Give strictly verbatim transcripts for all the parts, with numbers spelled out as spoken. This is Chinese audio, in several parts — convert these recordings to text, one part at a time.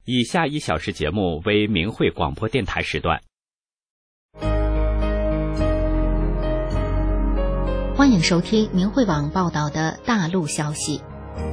以下一小时节目为明慧广播电台时段。 欢迎收听明慧网报道的大陆消息。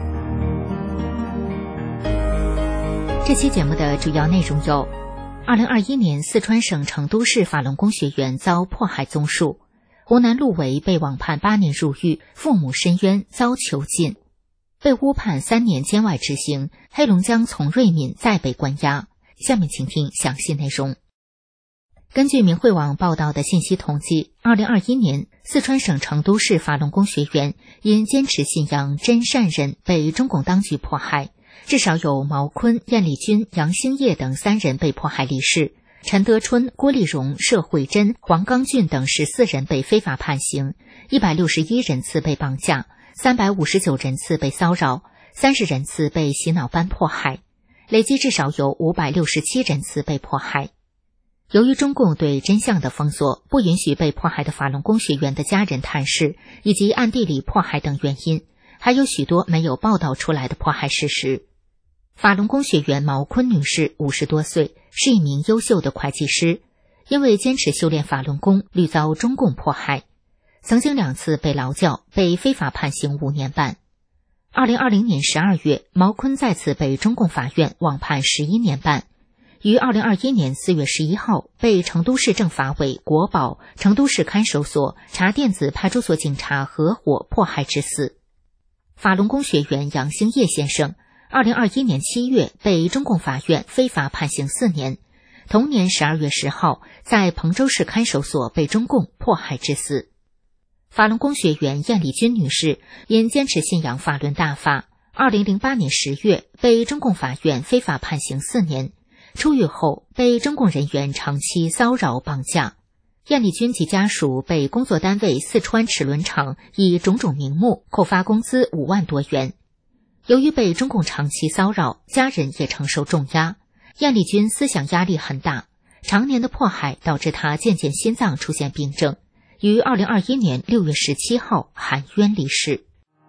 这期节目的主要内容有：二零二一年四川省成都市法轮功学员遭迫害综述，湖南陆维被网判八年入狱，父母申冤遭囚禁，被诬判三年监外执行，黑龙江从瑞敏再被关押。下面请听详细内容。根据明慧网报道的信息统计，二零二一年四川省成都市法轮功学员因坚持信仰真善忍被中共当局迫害，至少有毛坤、燕丽君、杨兴业等三人被迫害离世，陈德春、郭丽蓉、社慧珍、黄刚俊等十四人被非法判刑，一百六十一人次被绑架，三百五十九人次被骚扰，三十人次被洗脑班迫害，累计至少有五百六十七人次被迫害。由于中共对真相的封锁，不允许被迫害的法轮功学员的家人探视，以及暗地里迫害等原因，还有许多没有报道出来的迫害事实。法轮功学员毛坤女士五十多岁，是一名优秀的会计师，因为坚持修炼法轮功，屡遭中共迫害，曾经两次被劳教，被非法判刑五年半。二零二零年十二月，毛坤再次被中共法院网判十一年半，于二零二一年四月十一号被成都市政法委、国保、成都市看守所、查甸子派出所警察合伙迫害致死。法轮功学员杨兴业先生二零二一年七月被中共法院非法判刑四年，同年十二月十号在彭州市看守所被中共迫害致死。法轮功学员燕丽君女士因坚持信仰法轮大法，二零零八年十月被中共法院非法判刑四年，出狱后被中共人员长期骚扰绑架。燕丽君及家属被工作单位四川齿轮厂以种种名目扣发工资五万多元。由于被中共长期骚扰，家人也承受重压，燕丽君思想压力很大，常年的迫害导致她渐渐心脏出现病症，于二零二一年六月十七号含冤离世。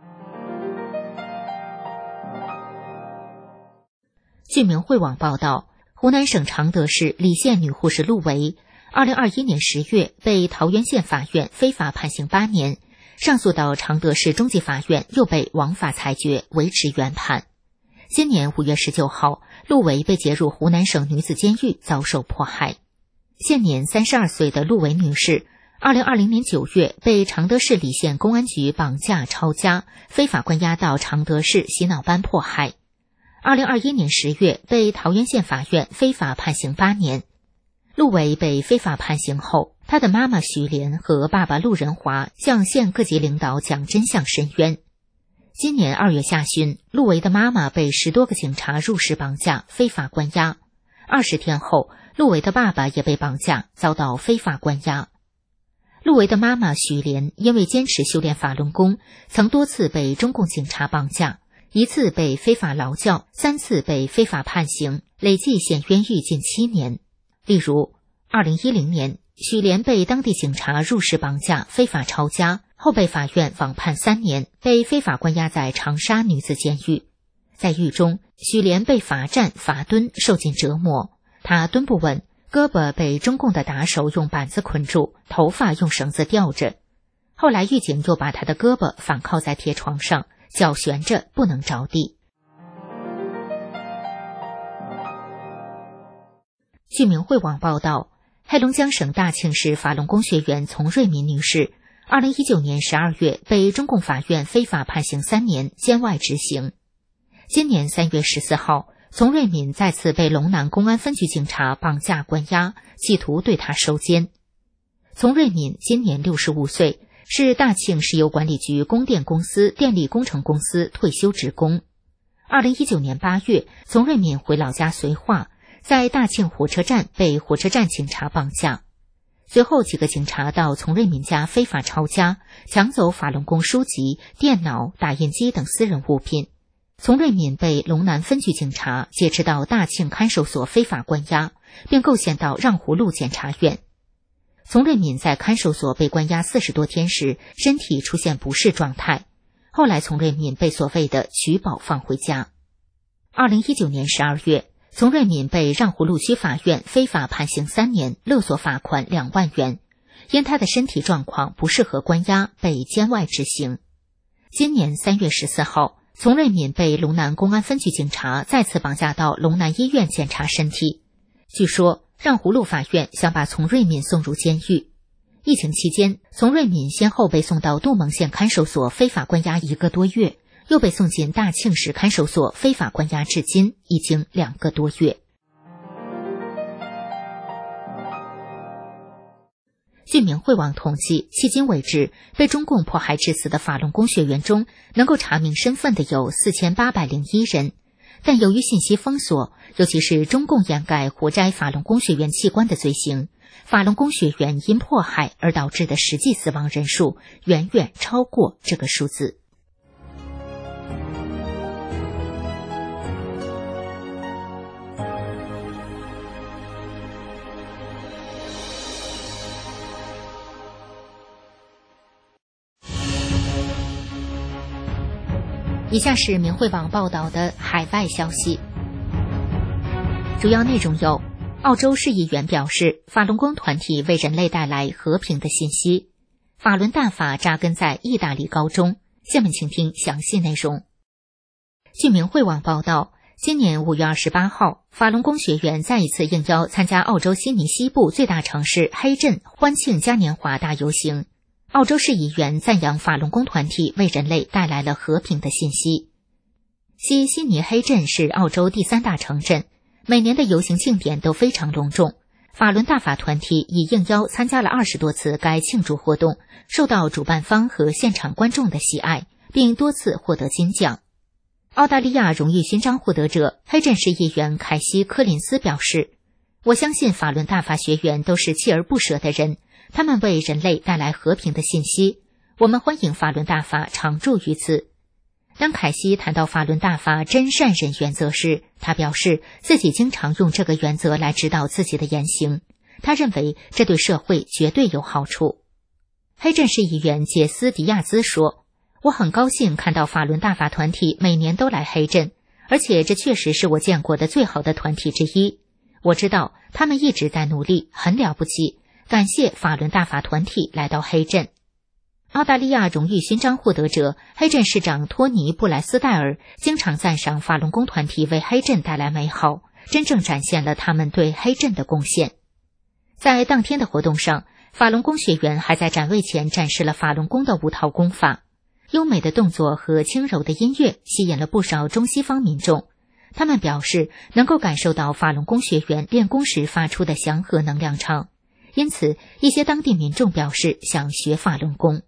据明慧网报道，湖南省常德市澧县女护士陆维二零二一年十月被桃源县法院非法判刑八年，上诉到常德市中级法院又被王法裁决维持原判。今年五月十九号，陆维被接入湖南省女子监狱遭受迫害。现年三十二岁的陆维女士二零二零年九月被常德市澧县公安局绑架抄家，非法关押到常德市洗脑班迫害。二零二一年十月被桃源县法院非法判刑八年。陆维被非法判刑后，他的妈妈许莲和爸爸陆仁华向县各级领导讲真相申冤。今年二月下旬，陆维的妈妈被十多个警察入室绑架，非法关押。二十天后，陆维的爸爸也被绑架，遭到非法关押。陆维的妈妈许莲因为坚持修炼法轮功，曾多次被中共警察绑架，一次被非法劳教，三次被非法判刑，累计现冤狱近七年。例如二零一零年，许莲被当地警察入室绑架，非法抄家，后被法院网判三年，被非法关押在长沙女子监狱。在狱中，许莲被罚站、罚蹲，受尽折磨，她蹲不稳，胳膊被中共的打手用板子捆住，头发用绳子吊着。后来狱警又把她的胳膊反靠在铁床上，脚悬着不能着地。据明慧网报道，黑龙江省大庆市法轮功学员丛瑞敏女士二零一九年十二月被中共法院非法判刑三年，监外执行。今年三月十四号，丛瑞敏再次被龙南公安分局警察绑架关押，企图对她收监。丛瑞敏今年六十五岁，是大庆石油管理局供电公司电力工程公司退休职工。二零一九年八月，丛瑞敏回老家绥化，在大庆火车站被火车站警察绑架。随后几个警察到丛瑞敏家非法抄家，抢走法轮功书籍、电脑、打印机等私人物品。丛瑞敏被龙南分局警察劫持到大庆看守所非法关押，并构陷到让湖路检察院。丛瑞敏在看守所被关押四十多天时，身体出现不适状态，后来丛瑞敏被所谓的取保放回家。二零一九年十二月， 丛瑞敏被让胡路区法院非法判刑三年，勒索罚款两万元，因他的身体状况不适合关押，被监外执行。今年三月十四号，丛瑞敏被龙南公安分局警察再次绑架到龙南医院检查身体。据说让胡路法院想把丛瑞敏送入监狱。疫情期间，丛瑞敏先后被送到杜蒙县看守所非法关押一个多月，又被送进大庆市看守所非法关押至今已经两个多月。据明慧网统计，迄今为止被中共迫害致死的法轮功学员中，能够查明身份的有四千八百零一人，但由于信息封锁，尤其是中共掩盖活摘法轮功学员器官的罪行，法轮功学员因迫害而导致的实际死亡人数远远超过这个数字。以下是明慧网报道的海外消息，主要内容有：澳洲市议员表示，法轮功团体为人类带来和平的信息；法轮大法扎根在意大利高中。下面请听详细内容。据明慧网报道，今年五月二十八号，法轮功学员再一次应邀参加澳洲悉尼西部最大城市黑镇欢庆嘉年华大游行。澳洲市议员赞扬法轮功团体为人类带来了和平的信息。西悉尼黑镇是澳洲第三大城镇，每年的游行庆典都非常隆重。法轮大法团体已应邀参加了二十多次该庆祝活动，受到主办方和现场观众的喜爱，并多次获得金奖。澳大利亚荣誉勋章获得者黑镇市议员凯西·柯林斯表示，我相信法轮大法学员都是锲而不舍的人，他们为人类带来和平的信息，我们欢迎法轮大法常驻于此。当凯西谈到法轮大法真善忍原则时，他表示自己经常用这个原则来指导自己的言行，他认为这对社会绝对有好处。黑镇市议员杰斯·迪亚兹说，我很高兴看到法轮大法团体每年都来黑镇，而且这确实是我见过的最好的团体之一。我知道他们一直在努力，很了不起，感谢法轮大法团体来到黑镇。澳大利亚荣誉勋章获得者黑镇市长托尼·布莱斯戴尔经常赞赏法轮功团体为黑镇带来美好，真正展现了他们对黑镇的贡献。在当天的活动上，法轮功学员还在展位前展示了法轮功的五套功法，优美的动作和轻柔的音乐吸引了不少中西方民众。他们表示能够感受到法轮功学员练功时发出的祥和能量场，因此一些当地民众表示想学法轮功。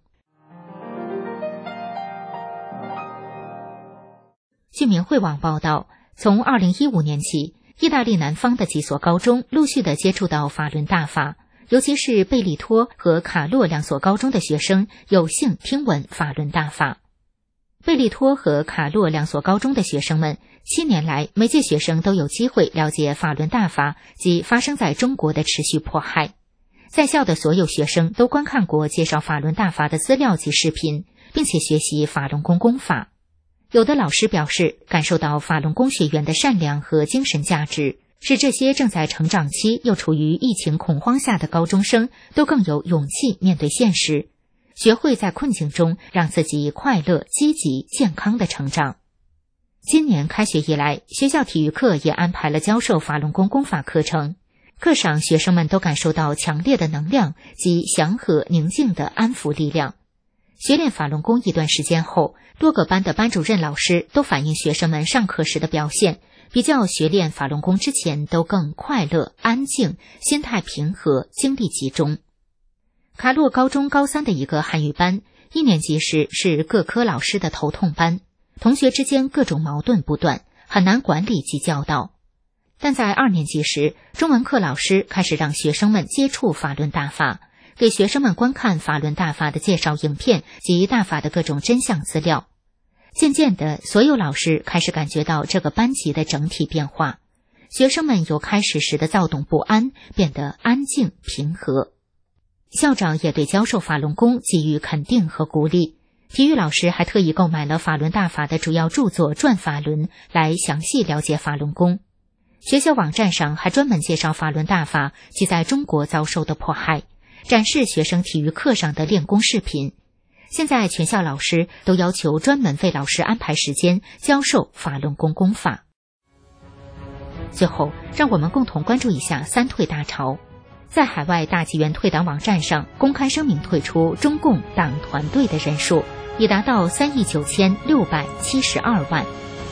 据明慧网报道，从二零一五年起，意大利南方的几所高中陆续地接触到法轮大法，尤其是贝利托和卡洛两所高中的学生有幸听闻法轮大法。贝利托和卡洛两所高中的学生们，七年来每届学生都有机会了解法轮大法及发生在中国的持续迫害。在校的所有学生都观看过介绍法轮大法的资料及视频，并且学习法轮功功法。有的老师表示，感受到法轮功学员的善良和精神价值，使这些正在成长期又处于疫情恐慌下的高中生都更有勇气面对现实，学会在困境中让自己快乐、积极、健康的成长。今年开学以来，学校体育课也安排了教授法轮功功法课程，课上学生们都感受到强烈的能量及祥和宁静的安抚力量。学练法轮功一段时间后，多个班的班主任老师都反映学生们上课时的表现，比较学练法轮功之前都更快乐、安静，心态平和，精力集中。卡洛高中高三的一个汉语班，一年级时是各科老师的头痛班，同学之间各种矛盾不断，很难管理及教导。但在二年级时，中文课老师开始让学生们接触法轮大法，给学生们观看法轮大法的介绍影片及大法的各种真相资料。渐渐的，所有老师开始感觉到这个班级的整体变化，学生们由开始时的躁动不安变得安静平和。校长也对教授法轮功给予肯定和鼓励，体育老师还特意购买了法轮大法的主要著作《转法轮》来详细了解法轮功。 学校网站上还专门介绍法轮大法及在中国遭受的迫害，展示学生体育课上的练功视频。现在全校老师都要求专门为老师安排时间教授法轮功功法。最后，让我们共同关注一下三退大潮。在海外大纪元退党网站上公开声明退出中共党团队的人数已达到三亿九千六百七十二万。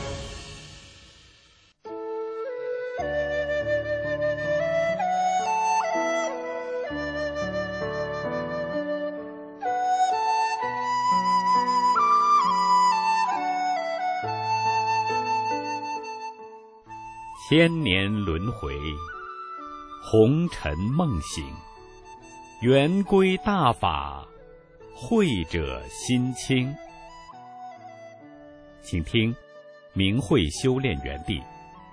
千年轮回，红尘梦醒，圆规大法，慧者心清。请听明慧修炼园地。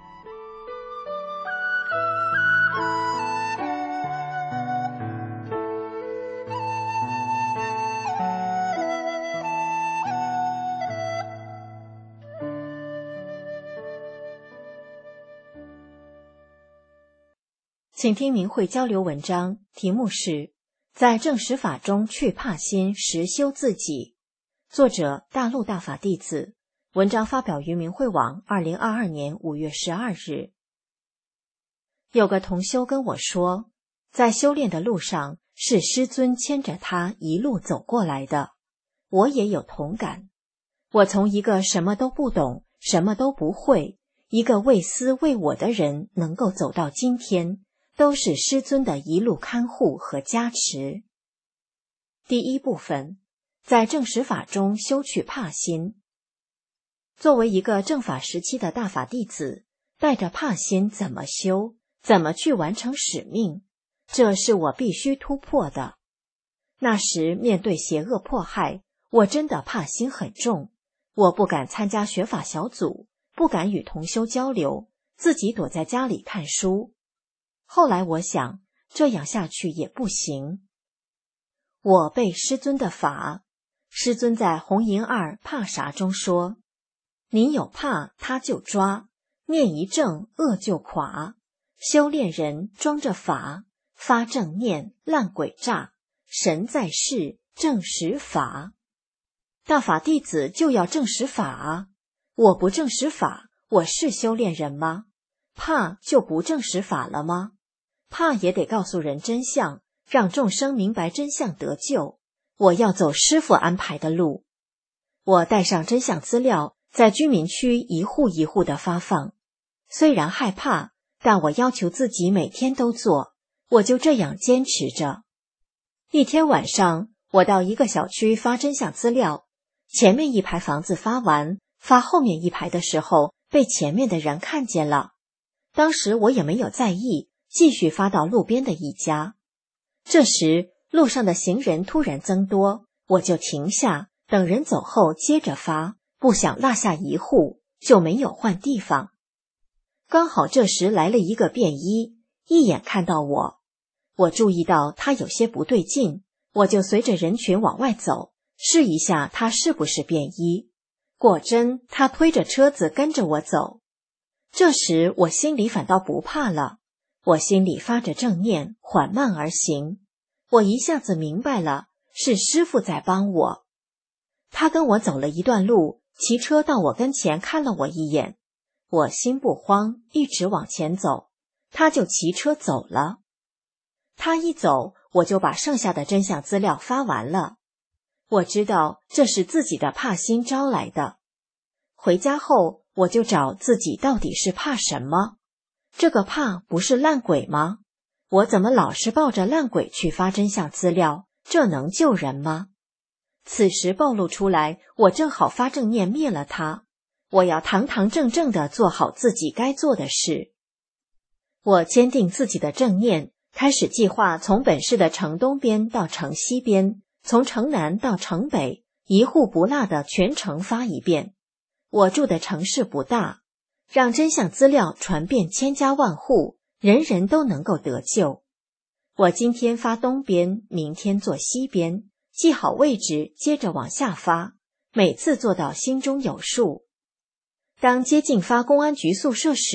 请听明慧交流文章，题目是在正实法中去怕心，实修自己。作者大陆大法弟子，文章发表于明慧网二零二二年五月十二日。有个同修跟我说，在修炼的路上是师尊牵着他一路走过来的，我也有同感。我从一个什么都不懂，什么都不会，一个为私为我的人能够走到今天，都是师尊的一路看护和加持。第一部分，在正实法中修去怕心。作为一个正法时期的大法弟子，带着怕心怎么修，怎么去完成使命，这是我必须突破的。那时面对邪恶迫害，我真的怕心很重，我不敢参加学法小组，不敢与同修交流，自己躲在家里看书。后来我想，这样下去也不行。我背师尊的法，师尊在红银二怕啥中说，你有怕他就抓，念一正恶就垮，修炼人装着法，发正念烂鬼诈，神在世正实法。大法弟子就要正实法啊，我不正实法，我是修炼人吗？怕就不正实法了吗？怕也得告诉人真相，让众生明白真相得救。我要走师父安排的路。我带上真相资料，在居民区一户一户的发放。虽然害怕，但我要求自己每天都做，我就这样坚持着。一天晚上，我到一个小区发真相资料，前面一排房子发完，发后面一排的时候，被前面的人看见了。当时我也没有在意，继续发到路边的一家。这时路上的行人突然增多，我就停下，等人走后接着发，不想落下一户，就没有换地方。刚好这时来了一个便衣，一眼看到我，我注意到他有些不对劲，我就随着人群往外走，试一下他是不是便衣。果真，他推着车子跟着我走。这时我心里反倒不怕了，我心里发着正念，缓慢而行。我一下子明白了，是师父在帮我。他跟我走了一段路，骑车到我跟前看了我一眼，我心不慌，一直往前走，他就骑车走了。他一走，我就把剩下的真相资料发完了。我知道这是自己的怕心招来的。回家后，我就找自己到底是怕什么？这个怕不是烂鬼吗？我怎么老是抱着烂鬼去发真相资料？这能救人吗？此时暴露出来，我正好发正念灭了他。我要堂堂正正地做好自己该做的事。我坚定自己的正念，开始计划从本市的城东边到城西边，从城南到城北，一户不落的全城发一遍。我住的城市不大，让真相资料传遍千家万户，人人都能够得救。我今天发东边，明天做西边，记好位置，接着往下发，每次做到心中有数。当接近发公安局宿舍时，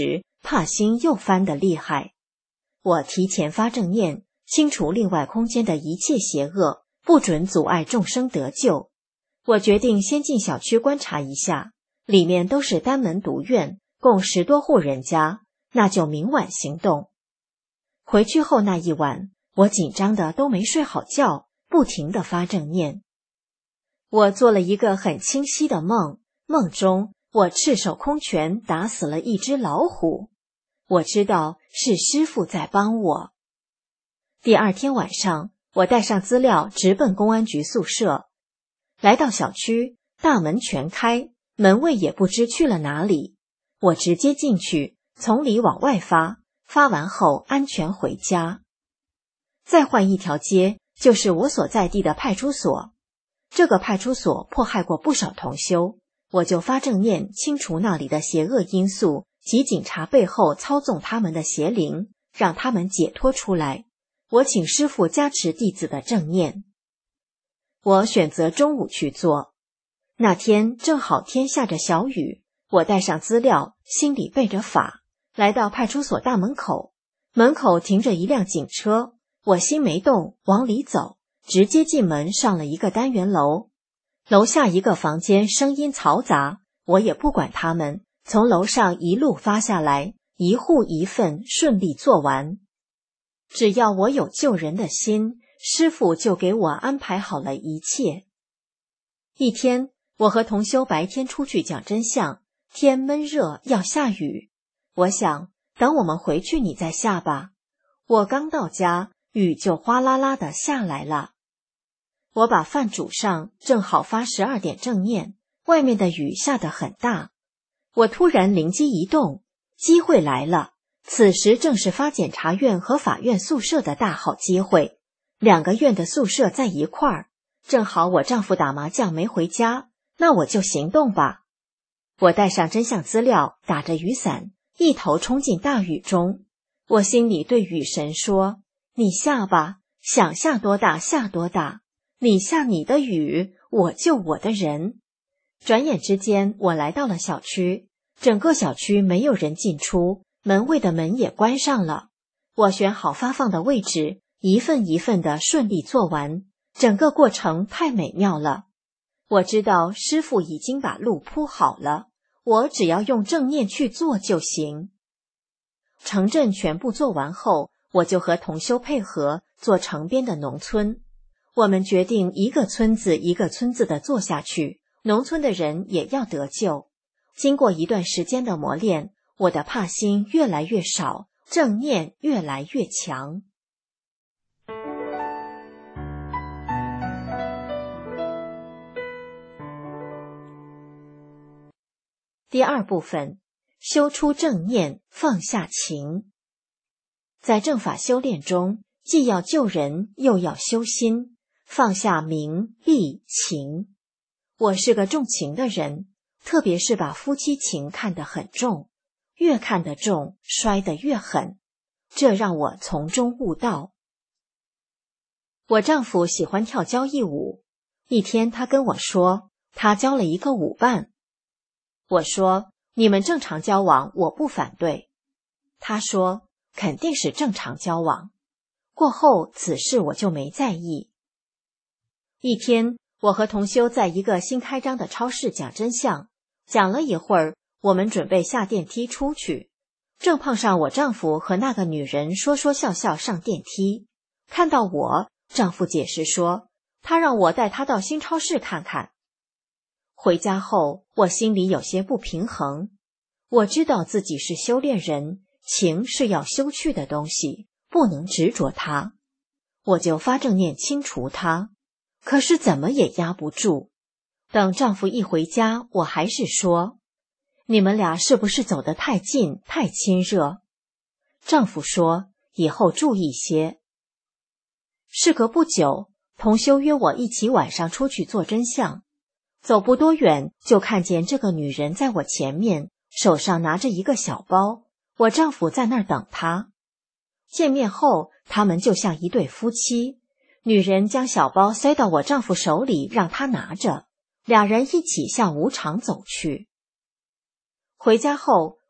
怕心又翻得厉害。我提前发正念，清除另外空间的一切邪恶，不准阻碍众生得救。我决定先进小区观察一下，里面都是单门独院，共十多户人家，那就明晚行动。回去后那一晚，我紧张的都没睡好觉，不停地发正念。我做了一个很清晰的梦，梦中我赤手空拳打死了一只老虎。我知道是师父在帮我。第二天晚上，我带上资料直奔公安局宿舍。来到小区，大门全开，门卫也不知去了哪里。我直接进去，从里往外发，发完后安全回家。再换一条街，就是我所在地的派出所。这个派出所迫害过不少同修，我就发正念清除那里的邪恶因素及警察背后操纵他们的邪灵，让他们解脱出来。我请师父加持弟子的正念。我选择中午去做。那天正好天下着小雨，我带上资料，心里背着法，来到派出所大门口。门口停着一辆警车，我心没动，往里走，直接进门上了一个单元楼。楼下一个房间声音嘈杂，我也不管他们，从楼上一路发下来，一户一份顺利做完。只要我有救人的心，师父就给我安排好了一切。一天，我和同修白天出去讲真相，天闷热要下雨。我想，等我们回去你再下吧。我刚到家，雨就哗啦啦的下来了。我把饭煮上，正好发十二点正念，外面的雨下得很大。我突然灵机一动，机会来了。此时正是发检察院和法院宿舍的大好机会，两个院的宿舍在一块儿，正好我丈夫打麻将没回家，那我就行动吧。我带上真相资料，打着雨伞，一头冲进大雨中。我心里对雨神说，你下吧，想下多大下多大，你下你的雨，我救我的人。转眼之间，我来到了小区，整个小区没有人进出，门卫的门也关上了。我选好发放的位置，一份一份的顺利做完，整个过程太美妙了。我知道师父已经把路铺好了，我只要用正念去做就行。城镇全部做完后，我就和同修配合做城边的农村。我们决定一个村子一个村子的做下去，农村的人也要得救。经过一段时间的磨练，我的怕心越来越少，正念越来越强。第二部分，修出正念，放下情。在正法修炼中，既要救人，又要修心，放下名利情。我是个重情的人，特别是把夫妻情看得很重，越看得重，摔得越狠，这让我从中悟道。我丈夫喜欢跳交谊舞，一天他跟我说，他交了一个舞伴。我说，你们正常交往，我不反对。他说，肯定是正常交往。过后此事我就没在意。一天，我和同修在一个新开张的超市讲真相，讲了一会儿，我们准备下电梯出去，正碰上我丈夫和那个女人说说笑笑上电梯。看到我，丈夫解释说，他让我带他到新超市看看。回家后，我心里有些不平衡。我知道自己是修炼人，情是要修去的东西，不能执着它。我就发正念清除它，可是怎么也压不住。等丈夫一回家，我还是说，你们俩是不是走得太近，太亲热？丈夫说，以后注意些。事隔不久，同修约我一起晚上出去做真相。走不多远，就看见这个女人在我前面，手上拿着一个小包，我丈夫在那儿等她。见面后，他们就像一对夫妻，女人将小包塞到我丈夫手里，让他拿着，俩人一起向无常走去。回家后，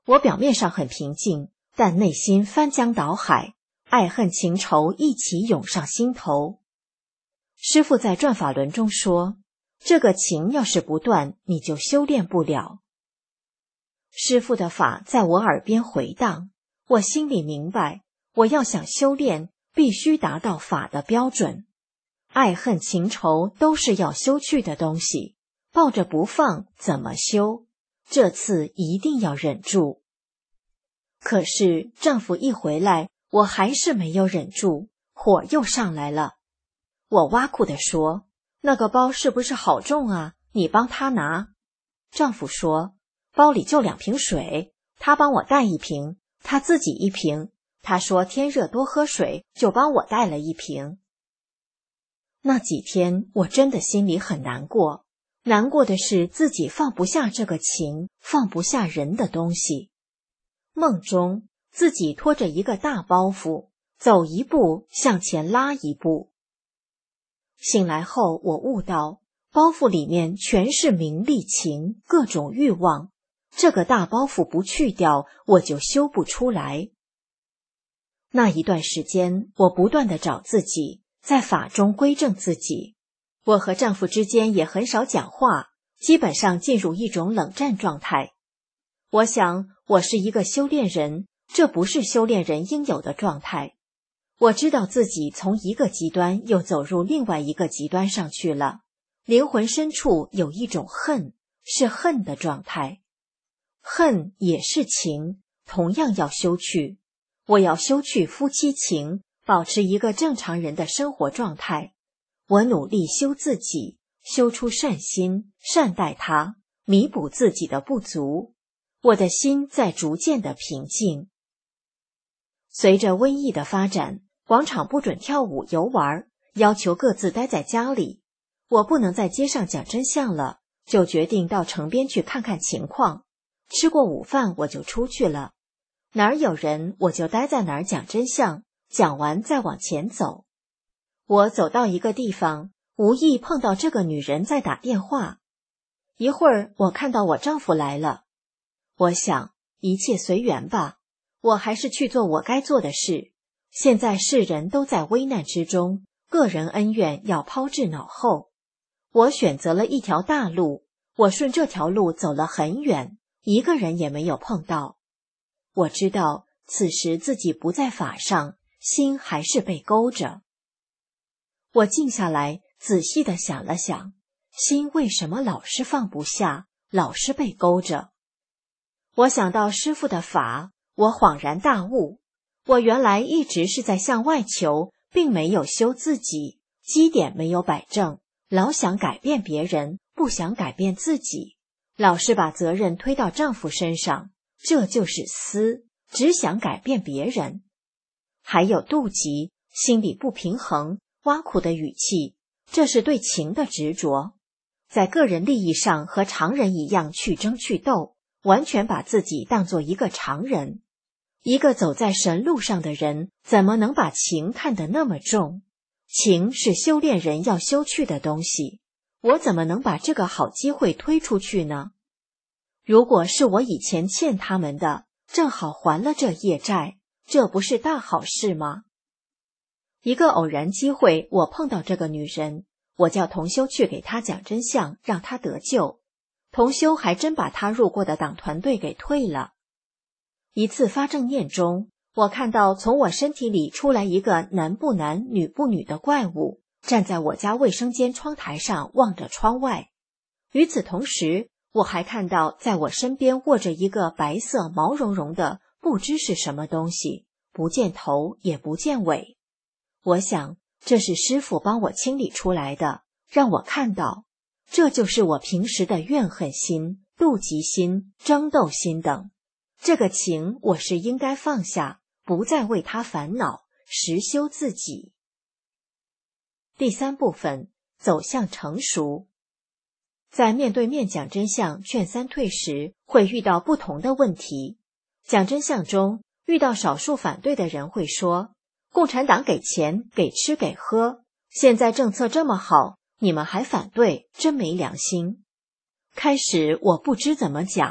我表面上很平静，但内心翻江倒海，爱恨情仇一起涌上心头。师父在转法轮中说，这个情要是不断，你就修炼不了。师父的法在我耳边回荡，我心里明白，我要想修炼，必须达到法的标准。爱恨情仇都是要修去的东西，抱着不放怎么修？这次一定要忍住。可是丈夫一回来，我还是没有忍住，火又上来了。我挖苦地说，那个包是不是好重啊？你帮他拿。丈夫说，包里就两瓶水，他帮我带一瓶，他自己一瓶，他说天热多喝水，就帮我带了一瓶。那几天我真的心里很难过，难过的是自己放不下这个情，放不下人的东西。梦中自己拖着一个大包袱，走一步向前拉一步。醒来后我悟到，包袱里面全是名利情，各种欲望，这个大包袱不去掉，我就修不出来。那一段时间我不断地找自己，在法中归正自己。我和丈夫之间也很少讲话，基本上进入一种冷战状态。我想我是一个修炼人，这不是修炼人应有的状态。我知道自己从一个极端又走入另外一个极端上去了，灵魂深处有一种恨，是恨的状态。恨也是情，同样要修去。我要修去夫妻情，保持一个正常人的生活状态。我努力修自己，修出善心，善待他，弥补自己的不足。我的心在逐渐的平静。随着瘟疫的发展，广场不准跳舞游玩，要求各自待在家里。我不能在街上讲真相了，就决定到城边去看看情况。吃过午饭我就出去了，哪儿有人我就待在哪儿讲真相，讲完再往前走。我走到一个地方，无意碰到这个女人在打电话。一会儿我看到我丈夫来了，我想一切随缘吧，我还是去做我该做的事。现在世人都在危难之中，个人恩怨要抛至脑后。我选择了一条大路，我顺这条路走了很远，一个人也没有碰到。我知道此时自己不在法上，心还是被勾着。我静下来，仔细地想了想，心为什么老是放不下，老是被勾着？我想到师父的法，我恍然大悟，我原来一直是在向外求，并没有修自己，基点没有摆正，老想改变别人，不想改变自己，老是把责任推到丈夫身上，这就是私，只想改变别人。还有妒忌，心里不平衡，挖苦的语气，这是对情的执着，在个人利益上和常人一样去争去斗，完全把自己当作一个常人。一个走在神路上的人，怎么能把情看得那么重？情是修炼人要修去的东西，我怎么能把这个好机会推出去呢？如果是我以前欠他们的，正好还了这业债，这不是大好事吗？一个偶然机会，我碰到这个女人，我叫同修去给她讲真相，让她得救。同修还真把她入过的党团队给退了。一次发正念中，我看到从我身体里出来一个男不男女不女的怪物，站在我家卫生间窗台上望着窗外。与此同时，我还看到在我身边卧着一个白色毛茸茸的不知是什么东西，不见头也不见尾。我想这是师父帮我清理出来的，让我看到，这就是我平时的怨恨心、妒忌心、争斗心等。这个情我是应该放下，不再为他烦恼，实修自己。第三部分，走向成熟。在面对面讲真相劝三退时，会遇到不同的问题。讲真相中，遇到少数反对的人会说，共产党给钱，给吃给喝，现在政策这么好，你们还反对，真没良心。开始我不知怎么讲，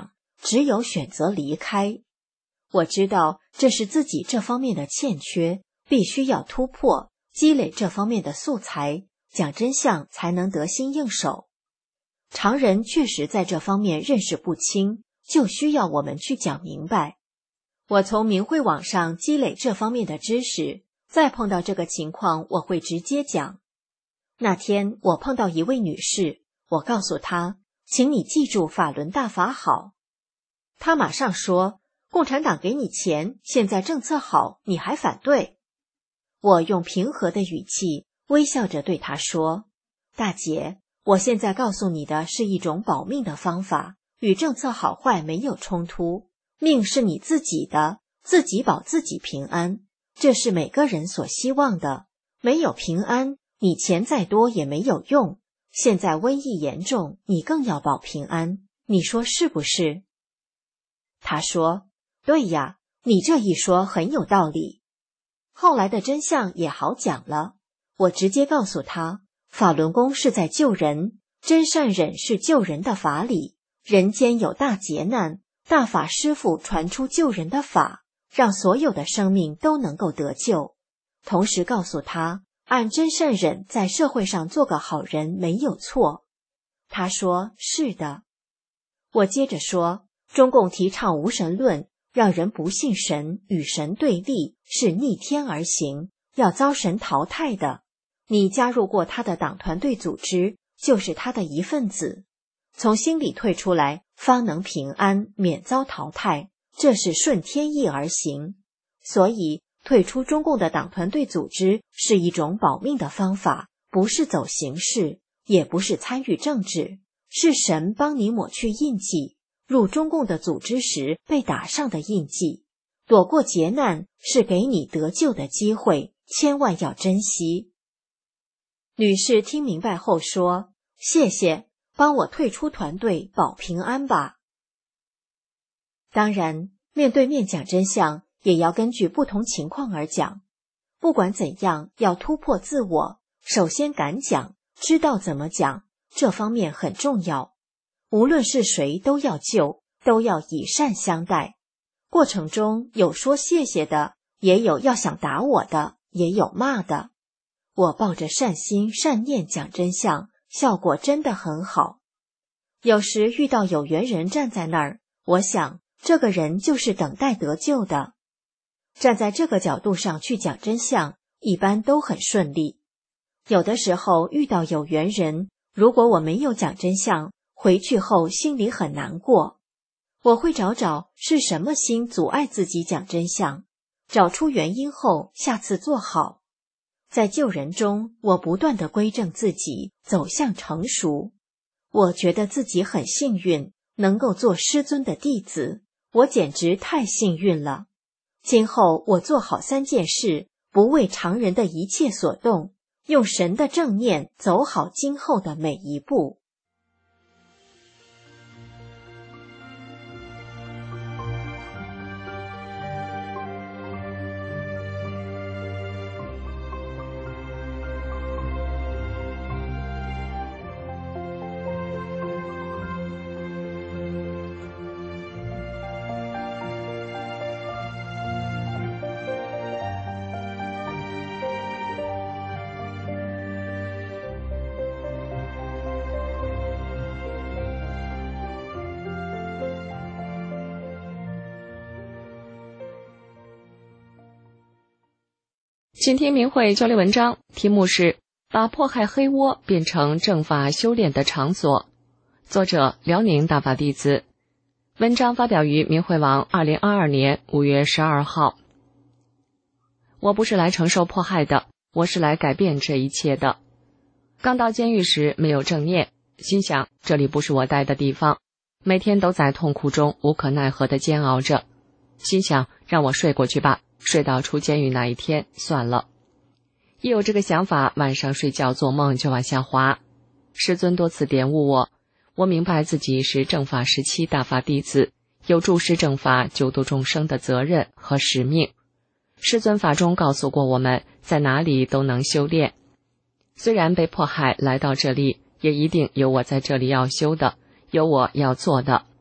只有选择离开。我知道这是自己这方面的欠缺，必须要突破，积累这方面的素材，讲真相才能得心应手。常人确实在这方面认识不清，就需要我们去讲明白。我从明慧网上积累这方面的知识，再碰到这个情况，我会直接讲。那天我碰到一位女士，我告诉她，请你记住法轮大法好。她马上说，共产党给你钱，现在政策好，你还反对。我用平和的语气，微笑着对她说，大姐，我现在告诉你的是一种保命的方法，与政策好坏没有冲突。命是你自己的，自己保自己平安，这是每个人所希望的。没有平安，你钱再多也没有用。现在瘟疫严重，你更要保平安，你说是不是？他说，对呀，你这一说很有道理。后来的真相也好讲了，我直接告诉他，法轮功是在救人，真善忍是救人的法理，人间有大劫难，大法师父传出救人的法，让所有的生命都能够得救。同时告诉他，按真善忍在社会上做个好人没有错。他说，是的。我接着说，中共提倡无神论，让人不信神，与神对立，是逆天而行，要遭神淘汰的。你加入过他的党团队组织，就是他的一份子，从心里退出来，方能平安，免遭淘汰，这是顺天意而行。所以退出中共的党团队组织是一种保命的方法，不是走形式，也不是参与政治，是神帮你抹去印记，入中共的组织时被打上的印记。躲过劫难是给你得救的机会，千万要珍惜。女士听明白后说，谢谢，帮我退出团队保平安吧。当然，面对面讲真相也要根据不同情况而讲。不管怎样，要突破自我，首先敢讲，知道怎么讲，这方面很重要。无论是谁都要救，都要以善相待。过程中有说谢谢的，也有要想打我的，也有骂的。我抱着善心善念讲真相，效果真的很好。有时遇到有缘人站在那儿，我想这个人就是等待得救的。站在这个角度上去讲真相，一般都很顺利。有的时候遇到有缘人，如果我没有讲真相，回去后心里很难过。我会找找是什么心阻碍自己讲真相，找出原因后，下次做好。在救人中，我不断地归正自己，走向成熟。我觉得自己很幸运，能够做师尊的弟子，我简直太幸运了。今后我做好三件事，不为常人的一切所动，用神的正念走好今后的每一步。 请听明慧交流文章，题目是把迫害黑窝变成正法修炼的场所，作者辽宁大法弟子。文章发表于明慧网二零二二年五月十二号。我不是来承受迫害的，我是来改变这一切的。刚到监狱时没有正念，心想这里不是我待的地方，每天都在痛苦中无可奈何地煎熬着，心想让我睡过去吧，睡到出监狱那一天算了。一有这个想法，晚上睡觉做梦就往下滑。师尊多次点悟我，我明白自己是正法时期大法弟子，有助师正法救度众生的责任和使命。师尊法中告诉过我们，在哪里都能修炼。虽然被迫害来到这里，也一定有我在这里要修的，有我要做的。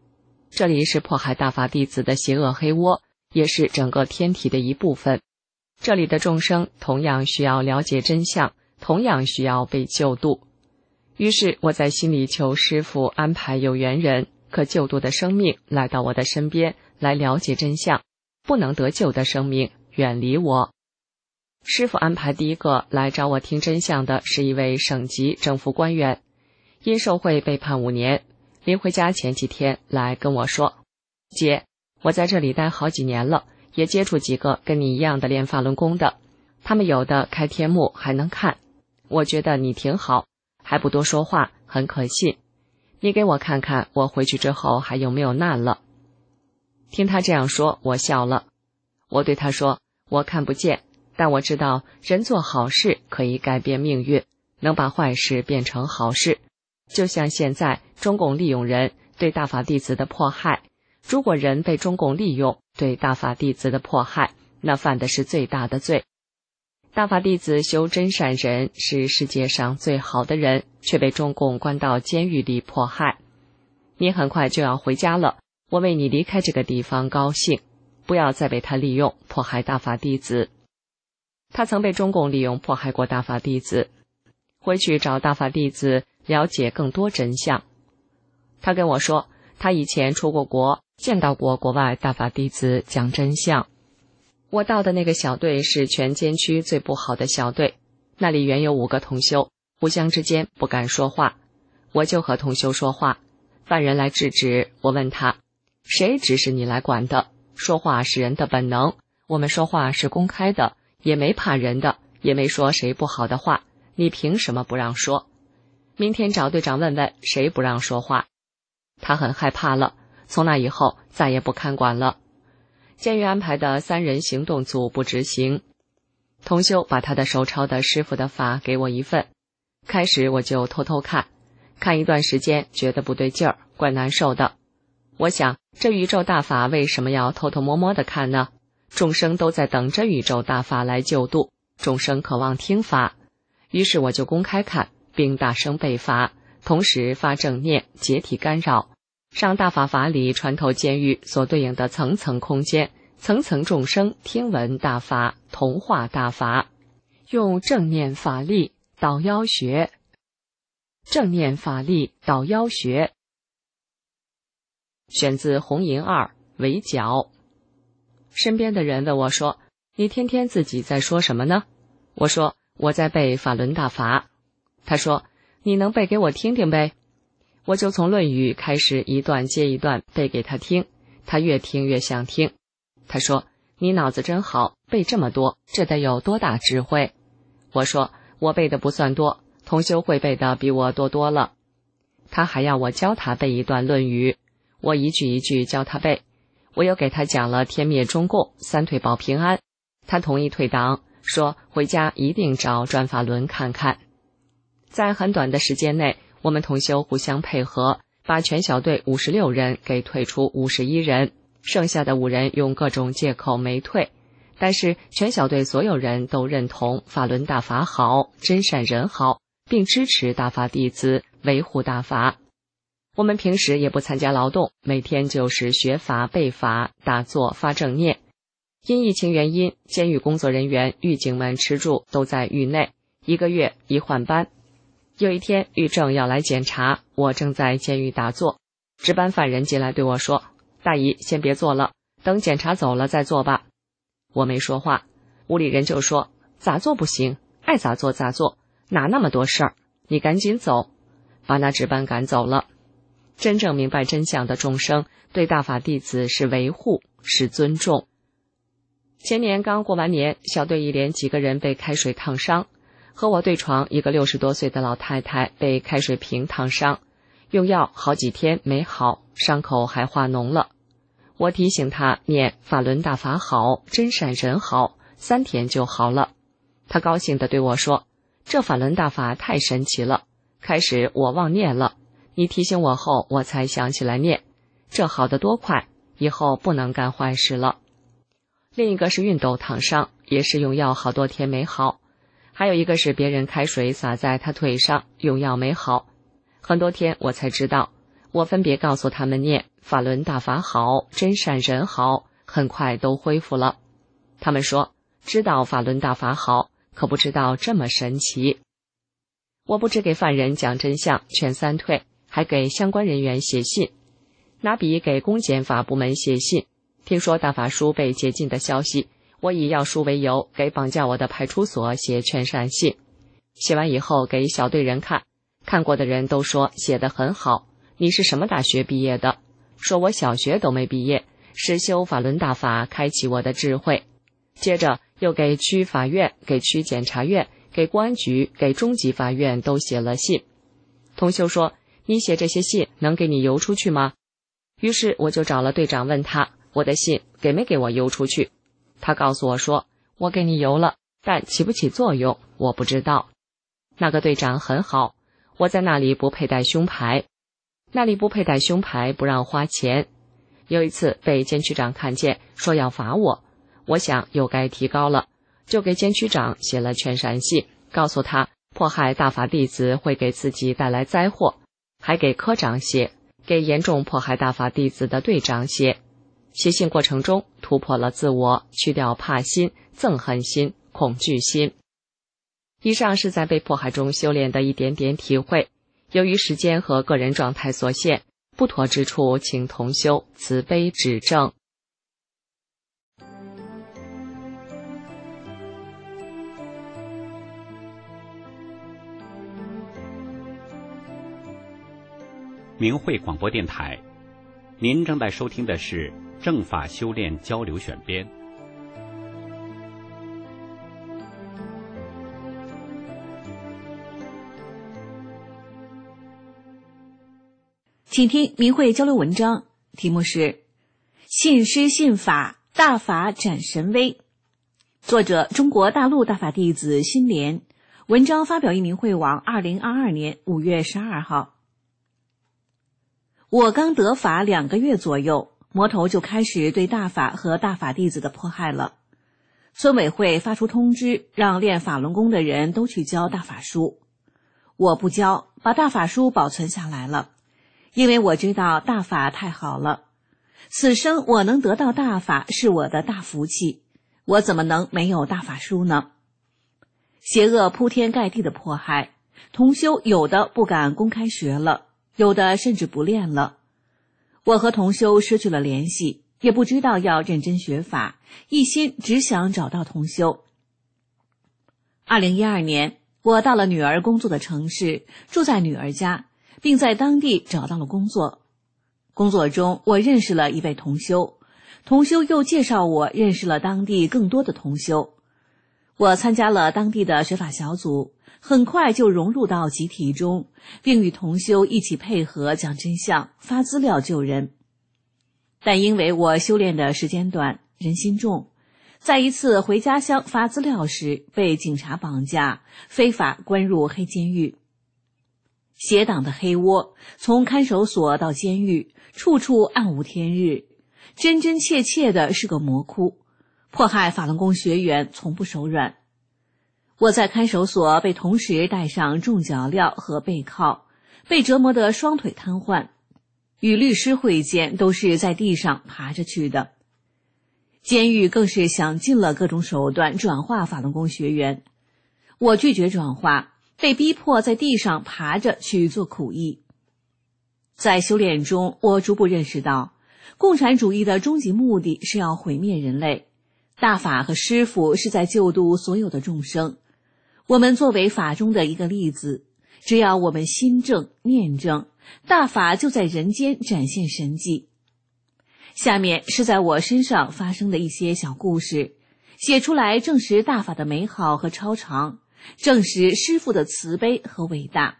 这里是迫害大法弟子的邪恶黑窝，也是整个天体的一部分。这里的众生同样需要了解真相，同样需要被救度。于是我在心里求师父安排有缘人，可救度的生命来到我的身边，来了解真相，不能得救的生命远离我。师父安排第一个来找我听真相的是一位省级政府官员，因受贿被判五年，临回家前几天来跟我说，姐，我在这里待好几年了，也接触几个跟你一样的练法轮功的，他们有的开天幕还能看，我觉得你挺好，还不多说话，很可信，你给我看看我回去之后还有没有难了。听他这样说，我笑了。我对他说，我看不见，但我知道人做好事可以改变命运，能把坏事变成好事。就像现在中共利用人对大法弟子的迫害，如果人被中共利用对大法弟子的迫害，那犯的是最大的罪。大法弟子修真善忍，是世界上最好的人，却被中共关到监狱里迫害。你很快就要回家了，我为你离开这个地方高兴，不要再被他利用迫害大法弟子。他曾被中共利用迫害过大法弟子，回去找大法弟子了解更多真相。他跟我说，他以前出过国，见到过国外大法弟子讲真相。我到的那个小队是全监区最不好的小队，那里原有五个同修，互相之间不敢说话，我就和同修说话，犯人来制止，我问他，谁指使你来管的？说话是人的本能，我们说话是公开的，也没怕人的，也没说谁不好的话，你凭什么不让说？明天找队长问问谁不让说话。他很害怕了，从那以后再也不看管了。监狱安排的三人行动组不执行，同修把他的手抄的师父的法给我一份，开始我就偷偷看，看一段时间觉得不对劲儿，怪难受的。我想，这宇宙大法为什么要偷偷摸摸的看呢？众生都在等着宇宙大法来救度，众生渴望听法，于是我就公开看，并大声背法，同时发正念，解体干扰，让大法法理穿透监狱所对应的层层空间，层层众生听闻大法，同化大法，用正念法力导妖学，正念法力导妖学。选自红银二围剿。身边的人问我说，你天天自己在说什么呢？我说，我在背法轮大法。他说，你能背给我听听呗？我就从论语开始一段接一段背给他听，他越听越想听。他说，你脑子真好，背这么多，这得有多大智慧？我说，我背的不算多，同修会背的比我多多了。他还要我教他背一段论语，我一句一句教他背。我又给他讲了天灭中共，三退保平安，他同意退党，说回家一定找转法轮看看。在很短的时间内，我们同修互相配合，把全小队五十六人给退出五十一人，剩下的五人用各种借口没退，但是全小队所有人都认同法轮大法好，真善人好，并支持大法弟子，维护大法。我们平时也不参加劳动，每天就是学法、背法、打坐、发正念。因疫情原因，监狱工作人员、狱警们吃住都在狱内，一个月一换班。有一天，狱政要来检查，我正在监狱打坐，值班犯人进来对我说，大姨先别做了，等检查走了再做吧。我没说话，屋里人就说，咋做不行，爱咋做咋做，哪那么多事儿，你赶紧走，把那值班赶走了。真正明白真相的众生，对大法弟子是维护，是尊重。前年刚过完年，小队一连几个人被开水烫伤，和我对床一个六十多岁的老太太被开水瓶烫伤，用药好几天没好，伤口还化脓了。我提醒她念法轮大法好，真善人好，三天就好了。她高兴地对我说，这法轮大法太神奇了，开始我忘念了，你提醒我后我才想起来念，这好得多快，以后不能干坏事了。另一个是熨斗烫伤，也是用药好多天没好，还有一个是别人开水洒在他腿上，用药没好，很多天我才知道， 我分别告诉他们念法轮大法好，真善人好，很快都恢复了。他们说知道法轮大法好，可不知道这么神奇。我不只给犯人讲真相劝三退，还给相关人员写信，拿笔给公检法部门写信。听说大法书被解禁的消息，我以要书为由给绑架我的派出所写劝善信。写完以后给小队人看，看过的人都说写得很好。你是什么大学毕业的？说我小学都没毕业，实修法轮大法开启我的智慧。接着又给区法院、给区检察院、给公安局、给中级法院都写了信。同修说，你写这些信能给你邮出去吗？于是我就找了队长问他，我的信给没给我邮出去？他告诉我说，我给你邮了，但起不起作用我不知道。那个队长很好，我在那里不佩戴胸牌，那里不佩戴胸牌不让花钱。有一次被监区长看见，说要罚我，我想又该提高了，就给监区长写了劝善信，告诉他迫害大法弟子会给自己带来灾祸，还给科长写，给严重迫害大法弟子的队长写。写信过程中突破了自我，去掉怕心、憎恨心、恐惧心。以上是在被迫害中修炼的一点点体会，由于时间和个人状态所限，不妥之处请同修慈悲指正。 明慧广播电台，您正在收听的是正法修炼交流选编。 请听明慧交流文章，题目是信师信法，大法展神威，作者中国大陆大法弟子心莲，文章发表于明慧网二零二二年五月十二号。我刚得法两个月左右，魔头就开始对大法和大法弟子的迫害了。村委会发出通知，让练法轮功的人都去教大法书。我不教，把大法书保存下来了，因为我知道大法太好了，此生我能得到大法是我的大福气，我怎么能没有大法书呢？邪恶铺天盖地的迫害，同修有的不敢公开学了，有的甚至不练了。我和同修失去了联系，也不知道要认真学法，一心只想找到同修。二零一二年，我到了女儿工作的城市，住在女儿家，并在当地找到了工作。工作中，我认识了一位同修，同修又介绍我认识了当地更多的同修。我参加了当地的学法小组，很快就融入到集体中，并与同修一起配合讲真相、发资料救人。但因为我修炼的时间短，人心重，在一次回家乡发资料时被警察绑架，非法关入黑监狱。邪党的黑窝，从看守所到监狱，处处暗无天日，真真切切的是个魔窟，迫害法轮功学员从不手软。我在看守所被同时戴上重脚镣和背铐，被折磨得双腿瘫痪，与律师会见都是在地上爬着去的。监狱更是想尽了各种手段转化法轮功学员，我拒绝转化，被逼迫在地上爬着去做苦役。在修炼中，我逐步认识到，共产主义的终极目的是要毁灭人类，大法和师父是在救度所有的众生。我们作为法中的一个例子，只要我们心正念正，大法就在人间展现神迹。下面是在我身上发生的一些小故事，写出来证实大法的美好和超常，证实师父的慈悲和伟大。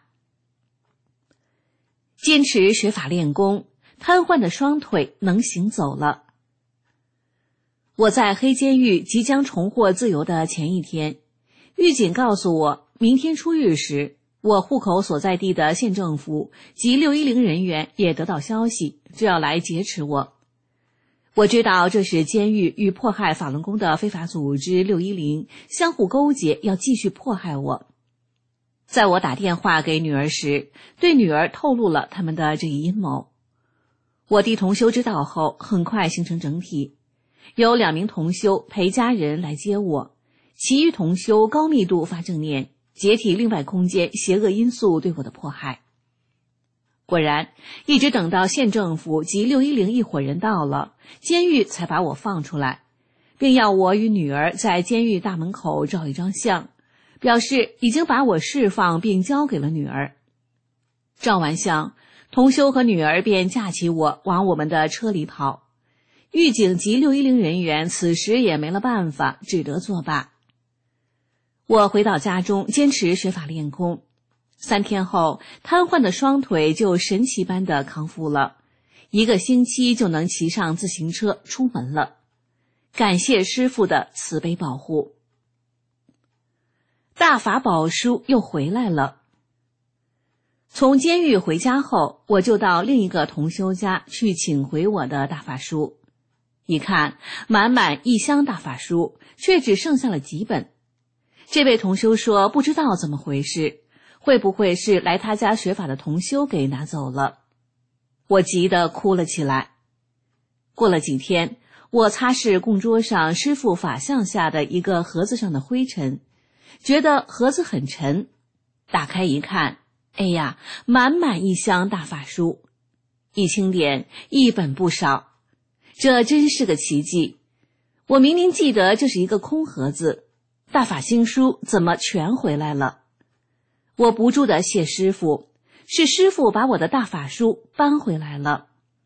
坚持学法练功，瘫痪的双腿能行走了。我在黑监狱即将重获自由的前一天，狱警告诉我，明天出狱时，我户口所在地的县政府及六一零人员也得到消息，就要来劫持我。我知道这是监狱与迫害法轮功的非法组织六一零相互勾结，要继续迫害我。 在我打电话给女儿时，对女儿透露了他们的这一阴谋。我弟同修知道后，很快形成整体，有两名同修陪家人来接我，其余同修高密度发正念，解体另外空间邪恶因素对我的迫害。果然，一直等到县政府及六一零一伙人到了，监狱才把我放出来，并要我与女儿在监狱大门口照一张相，表示已经把我释放并交给了女儿。照完相，同修和女儿便架起我往我们的车里跑。狱警及六一零人员此时也没了办法，只得作罢。我回到家中，坚持学法练功。三天后，瘫痪的双腿就神奇般的康复了，一个星期就能骑上自行车出门了。感谢师父的慈悲保护。大法宝书又回来了。从监狱回家后，我就到另一个同修家去请回我的大法书。一看，满满一箱大法书，却只剩下了几本。这位同修说不知道怎么回事，会不会是来他家学法的同修给拿走了？我急得哭了起来。过了几天，我擦拭供桌上师父法像下的一个盒子上的灰尘，觉得盒子很沉，打开一看，哎呀，满满一箱大法书，一清点，一本不少，这真是个奇迹。我明明记得这是一个空盒子，大法新书怎么全回来了？我不住地谢师父，是师父把我的大法书搬回来了。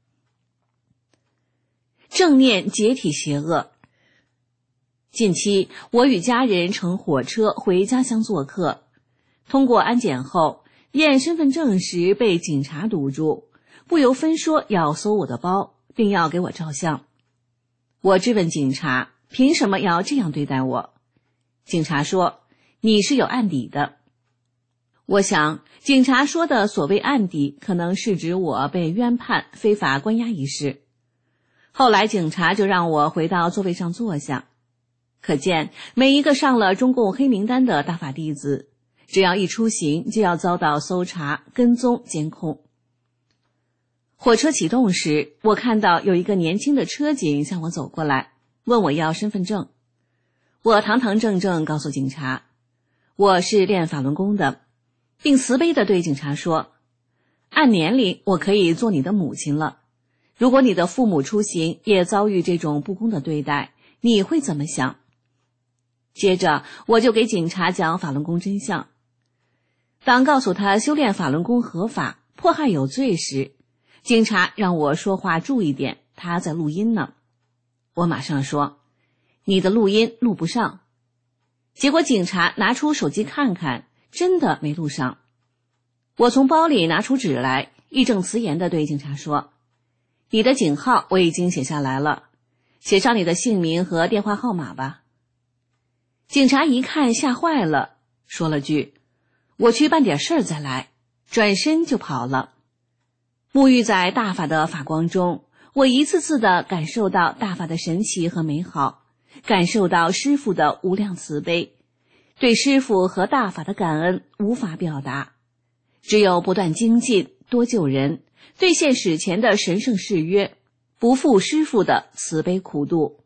正念解体邪恶。近期我与家人乘火车回家乡做客，通过安检后验身份证时被警察堵住，不由分说要搜我的包，并要给我照相。我质问警察凭什么要这样对待我？警察说你是有案底的。我想警察说的所谓案底可能是指我被冤判非法关押一事。后来警察就让我回到座位上坐下。可见每一个上了中共黑名单的大法弟子，只要一出行就要遭到搜查、跟踪、监控。火车启动时，我看到有一个年轻的车警向我走过来，问我要身份证。我堂堂正正告诉警察，我是练法轮功的，并慈悲地对警察说，按年龄我可以做你的母亲了，如果你的父母出行也遭遇这种不公的对待，你会怎么想？接着我就给警察讲法轮功真相。当告诉他修炼法轮功合法，迫害有罪时，警察让我说话注意点，他在录音呢。我马上说，你的录音录不上。结果警察拿出手机看看，真的没录上。我从包里拿出纸来，义正辞严地对警察说，你的警号我已经写下来了，写上你的姓名和电话号码吧。警察一看吓坏了，说了句，我去办点事儿再来，转身就跑了。沐浴在大法的法光中，我一次次地感受到大法的神奇和美好，感受到师父的无量慈悲，对师父和大法的感恩无法表达，只有不断精进，多救人，兑现史前的神圣誓约，不负师父的慈悲苦度。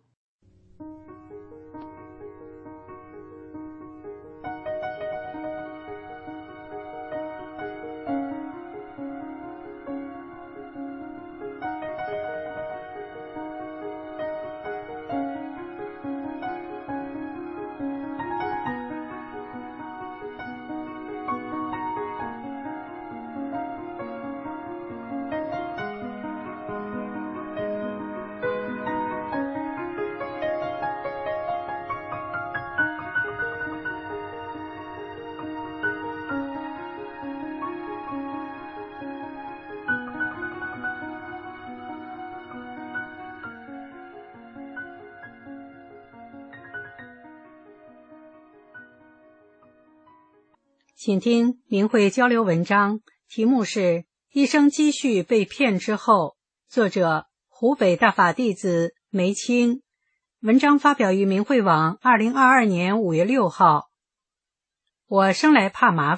请听明慧交流文章，题目是《一生积蓄被骗之后》，作者湖北大法弟子梅清，文章发表于明慧网二零二二年五月六号。我生来怕麻烦，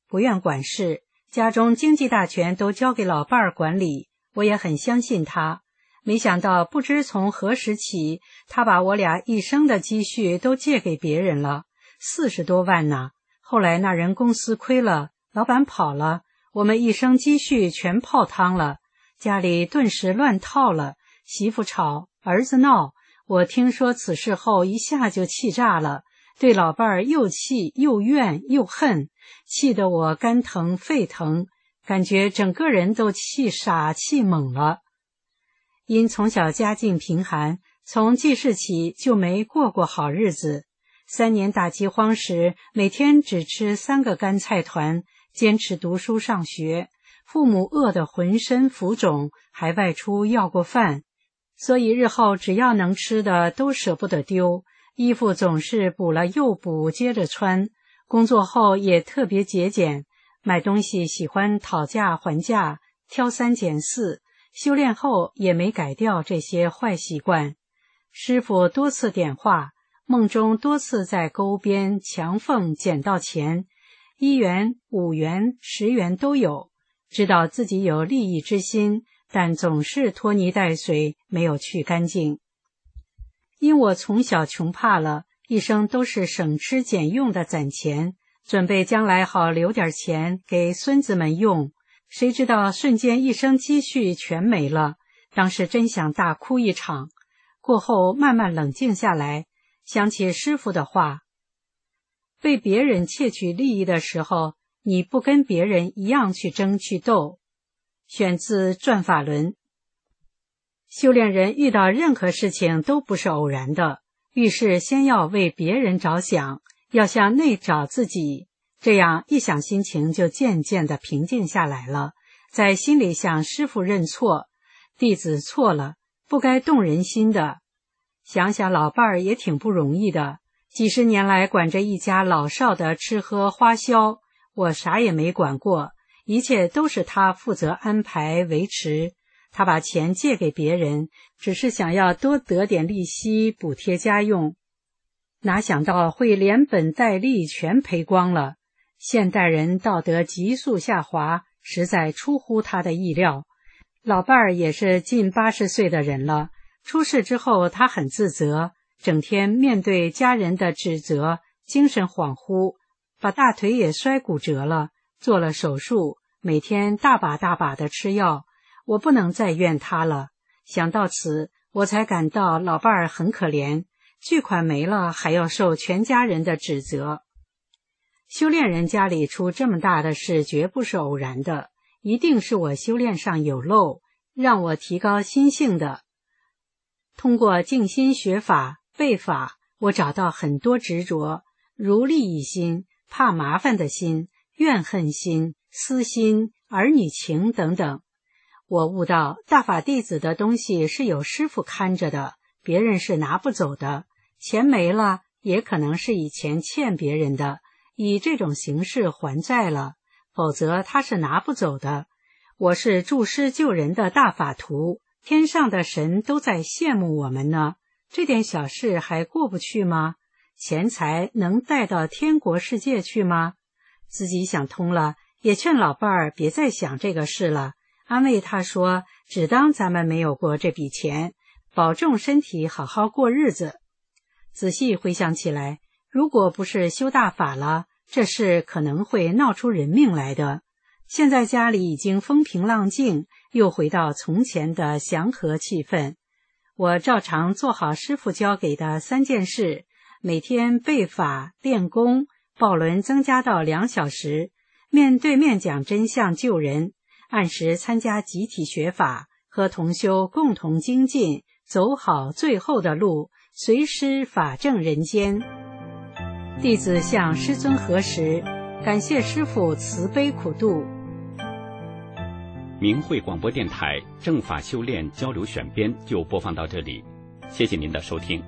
不愿管事，家中经济大权都交给老伴儿管理，我也很相信他。没想到不知从何时起，他把我俩一生的积蓄都借给别人了，四十多万呢。后来那人公司亏了，老板跑了，我们一生积蓄全泡汤了，家里顿时乱套了，媳妇吵，儿子闹。我听说此事后一下就气炸了，对老伴儿又气又怨又恨，气得我肝疼肺疼，感觉整个人都气傻气懵了。因从小家境贫寒，从记事起就没过过好日子。三年大饥荒时，每天只吃三个干菜团，坚持读书上学，父母饿得浑身浮肿，还外出要过饭，所以日后只要能吃的都舍不得丢，衣服总是补了又补接着穿，工作后也特别节俭，买东西喜欢讨价还价，挑三拣四，修炼后也没改掉这些坏习惯。师父多次点化，梦中多次在沟边墙缝捡到钱，一元、五元、十元都有，知道自己有利益之心，但总是拖泥带水，没有去干净。因我从小穷怕了，一生都是省吃俭用的攒钱，准备将来好留点钱给孙子们用，谁知道瞬间一生积蓄全没了，当时真想大哭一场。过后慢慢冷静下来，想起师父的话，被别人窃取利益的时候，你不跟别人一样去争去斗。选自《转法轮》。修炼人遇到任何事情都不是偶然的，遇事先要为别人着想，要向内找自己，这样一想心情就渐渐地平静下来了，在心里向师父认错，弟子错了，不该动人心的。想想老伴儿也挺不容易的，几十年来管着一家老少的吃喝花销，我啥也没管过，一切都是他负责安排维持。他把钱借给别人，只是想要多得点利息补贴家用，哪想到会连本带利全赔光了。现代人道德急速下滑，实在出乎他的意料。老伴儿也是近八十岁的人了，出事之后他很自责，整天面对家人的指责，精神恍惚，把大腿也摔骨折了，做了手术，每天大把大把的吃药。我不能再怨他了，想到此，我才感到老伴儿很可怜，巨款没了还要受全家人的指责。修炼人家里出这么大的事绝不是偶然的，一定是我修炼上有漏，让我提高心性的。通过静心学法背法，我找到很多执着，如利益心、怕麻烦的心、怨恨心、私心、儿女情等等。我悟到大法弟子的东西是有师父看着的，别人是拿不走的，钱没了也可能是以前欠别人的，以这种形式还债了，否则他是拿不走的。我是助师救人的大法徒，天上的神都在羡慕我们呢，这点小事还过不去吗？钱财能带到天国世界去吗？自己想通了，也劝老伴儿别再想这个事了，安慰他说，只当咱们没有过这笔钱，保重身体，好好过日子。仔细回想起来，如果不是修大法了，这事可能会闹出人命来的。现在家里已经风平浪静，又回到从前的祥和气氛。我照常做好师父交给的三件事，每天背法练功，报轮增加到两小时，面对面讲真相救人，按时参加集体学法，和同修共同精进，走好最后的路，随师法正人间。弟子向师尊核实，感谢师父慈悲苦度。 明慧广播电台正法修炼交流选编就播放到这里，谢谢您的收听。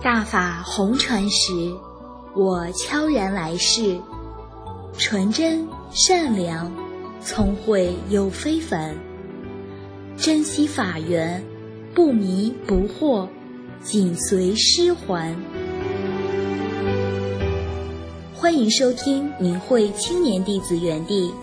大法红传时，我悄然来世，纯真善良，聪慧又非凡，珍惜法缘，不迷不惑，紧随师还。欢迎收听明慧青年弟子园地。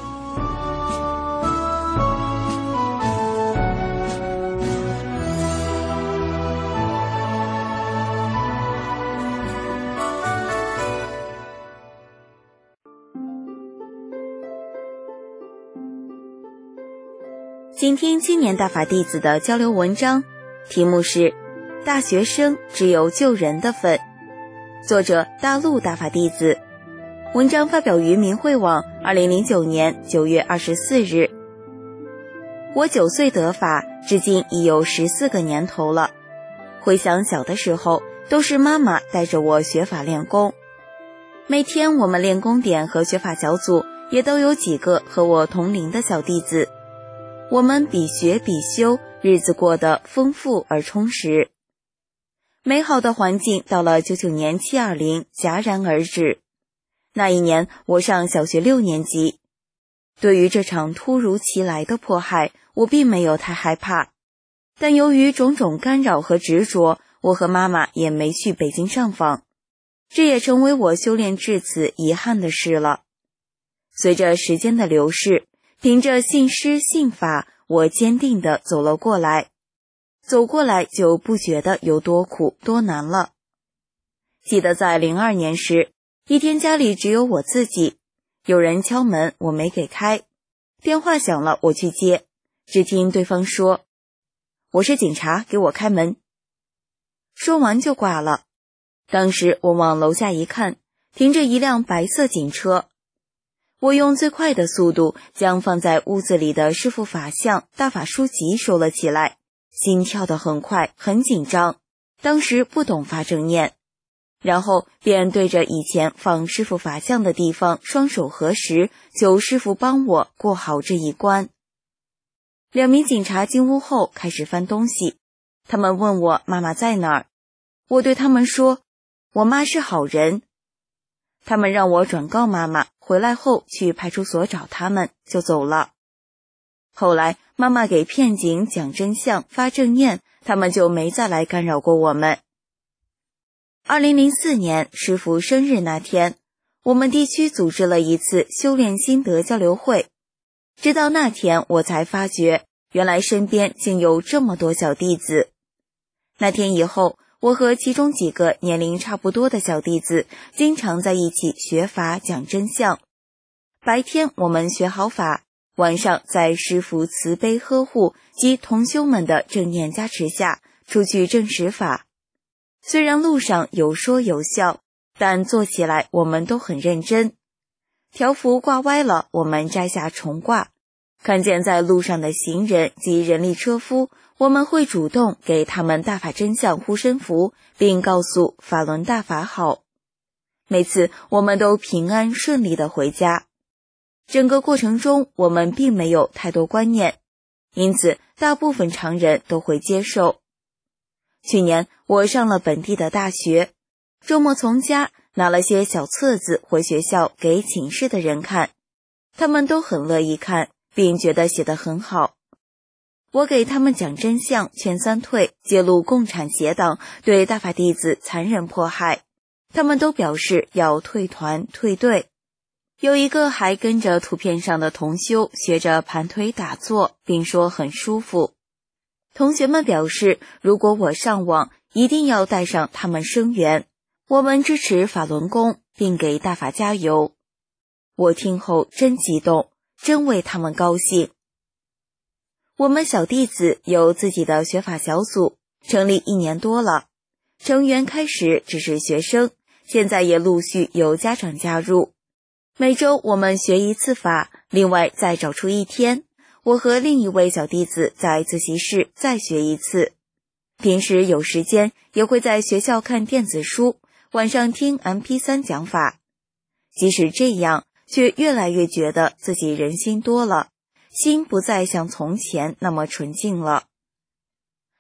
今天青年大法弟子的交流文章，题目是大学生只有救人的份，作者大陆大法弟子，文章发表于明慧网二零零九年九月二十四日。我九岁得法，至今已有十四个年头了。回想小的时候，都是妈妈带着我学法练功，每天我们练功点和学法小组也都有几个和我同龄的小弟子，我们比学比修，日子过得丰富而充实。美好的环境到了九九年七二零戛然而止。那一年我上小学六年级，对于这场突如其来的迫害，我并没有太害怕，但由于种种干扰和执着，我和妈妈也没去北京上访，这也成为我修炼至此遗憾的事了。随着时间的流逝，凭着信师信法，我坚定地走了过来，走过来就不觉得有多苦多难了。记得在零二年时，一天家里只有我自己，有人敲门，我没给开，电话响了，我去接，只听对方说：“我是警察，给我开门。”说完就挂了。当时我往楼下一看，停着一辆白色警车。我用最快的速度将放在屋子里的师父法像、大法书籍收了起来，心跳得很快，很紧张，当时不懂发正念，然后便对着以前放师父法像的地方双手合十，求师父帮我过好这一关。两名警察进屋后开始翻东西，他们问我妈妈在哪儿，我对他们说，我妈是好人。他们让我转告妈妈，回来后去派出所找他们，就走了。后来妈妈给骗警讲真相发正念，他们就没再来干扰过我们。二零零四年师父生日那天，我们地区组织了一次修炼心得交流会，直到那天我才发觉，原来身边竟有这么多小弟子。那天以后，我和其中几个年龄差不多的小弟子经常在一起学法讲真相。白天我们学好法，晚上在师父慈悲呵护及同修们的正念加持下出去证实法。虽然路上有说有笑，但做起来我们都很认真。条幅挂歪了，我们摘下重挂。看见在路上的行人及人力车夫，我们会主动给他们大法真相护身符，并告诉法轮大法好。每次我们都平安顺利地回家。整个过程中我们并没有太多观念，因此大部分常人都会接受。去年我上了本地的大学，周末从家拿了些小册子回学校给寝室的人看，他们都很乐意看，并觉得写得很好。我给他们讲真相劝三退，揭露共产邪党对大法弟子残忍迫害，他们都表示要退团退队。有一个还跟着图片上的同修学着盘腿打坐，并说很舒服。同学们表示，如果我上网，一定要带上他们声援，我们支持法轮功，并给大法加油。我听后真激动，真为他们高兴。我们小弟子有自己的学法小组，成立一年多了，成员开始只是学生，现在也陆续有家长加入。每周我们学一次法，另外再找出一天，我和另一位小弟子在自习室再学一次。平时有时间也会在学校看电子书，晚上听 M P 三 讲法。即使这样，却越来越觉得自己人心多了，心不再像从前那么纯净了。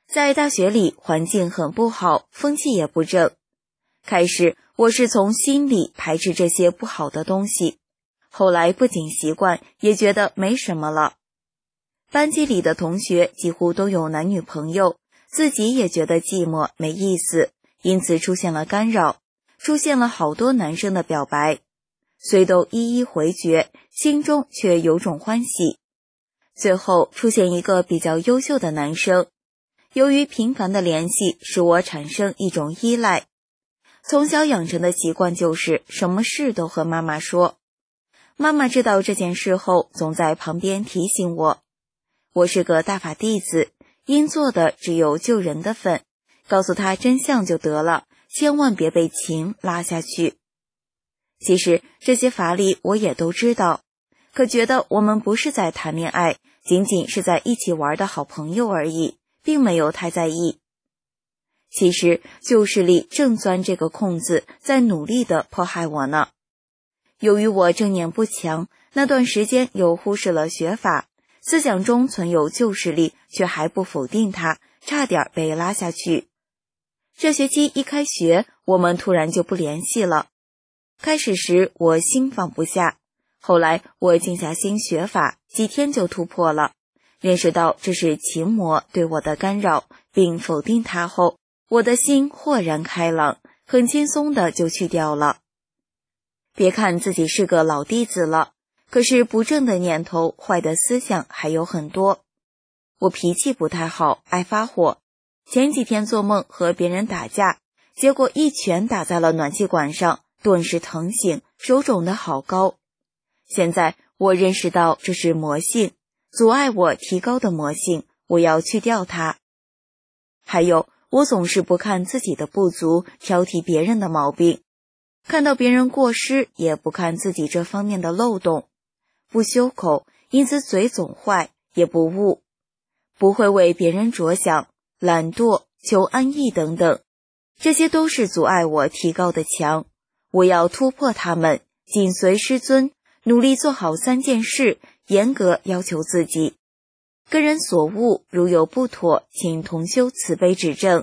在大学里环境很不好，风气也不正。开始我是从心里排斥这些不好的东西，后来不仅习惯，也觉得没什么了。班级里的同学几乎都有男女朋友，自己也觉得寂寞没意思，因此出现了干扰，出现了好多男生的表白，虽都一一回绝，心中却有种欢喜。最后出现一个比较优秀的男生，由于频繁的联系，使我产生一种依赖。从小养成的习惯就是什么事都和妈妈说，妈妈知道这件事后，总在旁边提醒我，我是个大法弟子，应做的只有救人的份，告诉他真相就得了，千万别被情拉下去。其实这些法理我也都知道，可觉得我们不是在谈恋爱，仅仅是在一起玩的好朋友而已，并没有太在意。其实旧势力正钻这个空子，在努力地迫害我呢。由于我正念不强，那段时间又忽视了学法，思想中存有旧势力，却还不否定它，差点被拉下去。这学期一开学，我们突然就不联系了。开始时我心放不下，后来我静下心学法，几天就突破了，认识到这是情魔对我的干扰，并否定它后，我的心豁然开朗，很轻松的就去掉了。别看自己是个老弟子了，可是不正的念头、坏的思想还有很多。我脾气不太好，爱发火。前几天做梦和别人打架，结果一拳打在了暖气管上，顿时疼醒，手肿得好高。现在我认识到这是魔性，阻碍我提高的魔性，我要去掉它。还有，我总是不看自己的不足，挑剔别人的毛病，看到别人过失，也不看自己这方面的漏洞，不修口，因此嘴总坏，也不悟，不会为别人着想，懒惰、求安逸等等，这些都是阻碍我提高的墙。我要突破它们，紧随师尊，努力做好三件事，严格要求自己。个人所悟，如有不妥，请同修慈悲指正。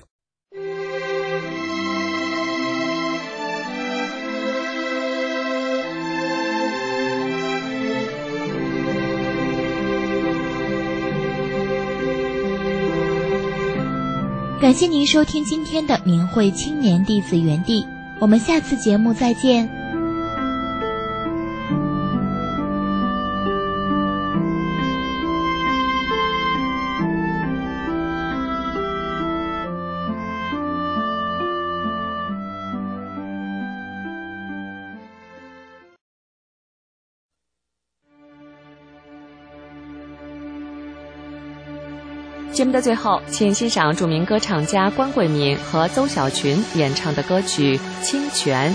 感谢您收听今天的明慧青年弟子园地，我们下次节目再见。 节目的最后，请欣赏著名歌唱家关桂敏和邹小群演唱的歌曲《清泉》。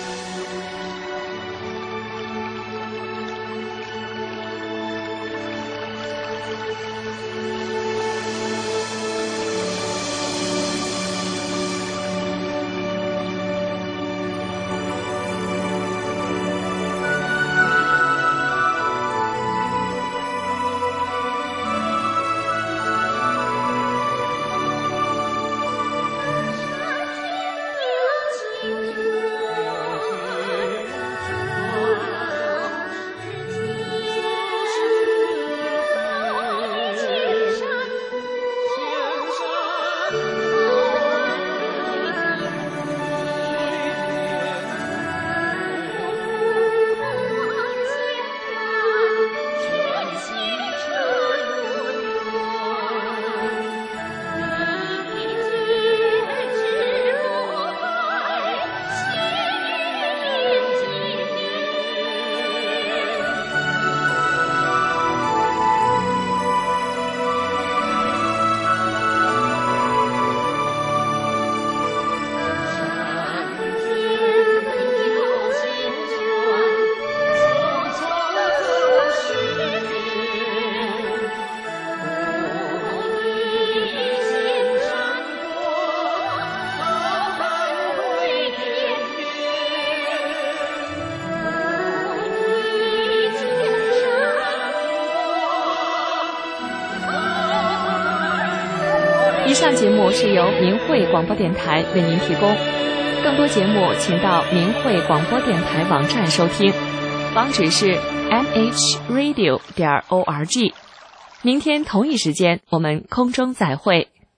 以上节目是由明慧广播电台为您提供，更多节目请到明慧广播电台网站收听，网址是 m h radio 点 org。明天同一时间我们空中再会。